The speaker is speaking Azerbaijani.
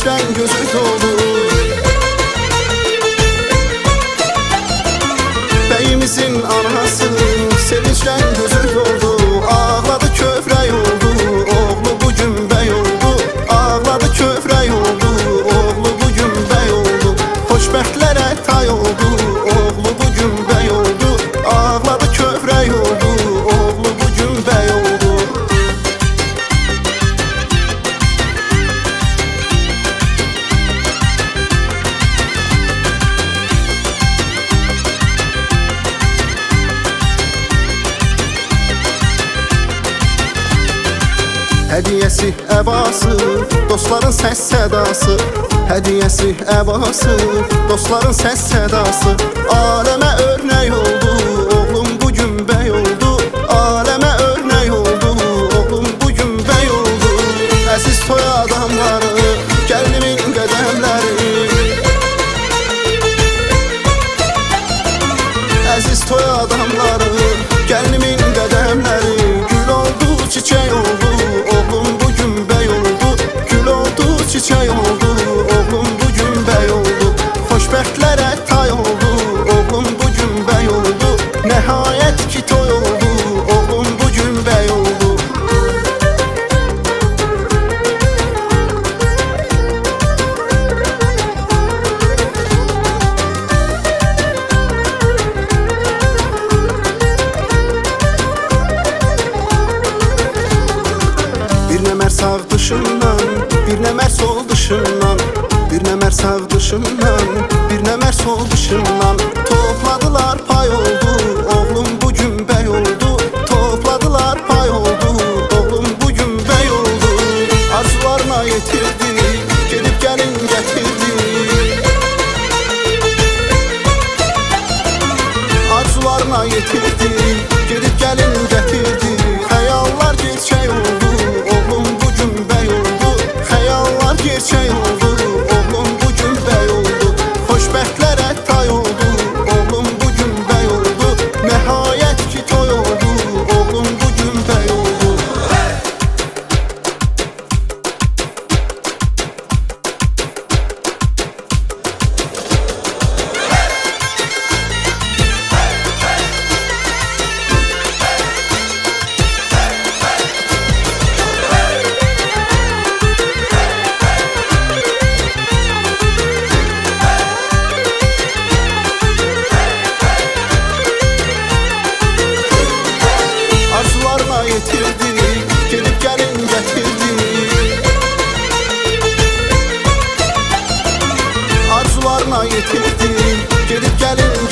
sevinçdən gözü dolu. Bəyimizin anası sevinçdən gözü doldu. Ağladı kövrək oldu, oğlu bugün bəy oldu. Ağladı kövrək oldu, oğlu bugün bəy oldu. Xoşbəxtlərə tay oldu, oğlu bugün bəy oldu. Ağladı kövrək oldu, oğlu bugün bəy oldu. Hədiyəsi əvası, dostların səs sədası. Hədiyəsi əvası, dostların səs sədası. Aləmə örnək oldu, oğlum bugün bəy oldu. Aləmə örnək oldu, oğlum bugün bəy oldu. Əziz toy adamları, gəlinimin qədəmləri. Əziz toy adamları, gəlinimin qədəmləri. Gül oldu, çiçək oldu, oğlum bugün bəy oldu. Gül oldu, çiçək oldu, oğlum bugün bəy oldu. Xoşbəxtlərə tay oldu, oğlum bugün bəy oldu. Nəhayət ki toy oldu, oğlum bugün bəy oldu. Bir nəmər sağ dışından, bir nəmər sol dışından. Bir nəmər sağ dışından, bir nəmər sol dışından. Topladılar pay oldu, oğlum bugün bəy oldu. Topladılar pay oldu, oğlum bugün bəy oldu. Arzularına yetirdi, gelip gəlin gətirdi. Arzularına yetirdi, gelip gəlin gətirdi. Xəyallar gerçək oldu, oğlum bugün bəy oldu. Xəyallar gerçək oldu, oğlum bugün bəy oldu. Xoşbəxtlərə tay oldu, oğlum bugün bəy oldu. Nəhayət ki toy oldu, oğlum bugün bəy oldu. Arzularına yetirdi, gelip gəlin gətirdi. Arzularına yetirdi, gelip gəlin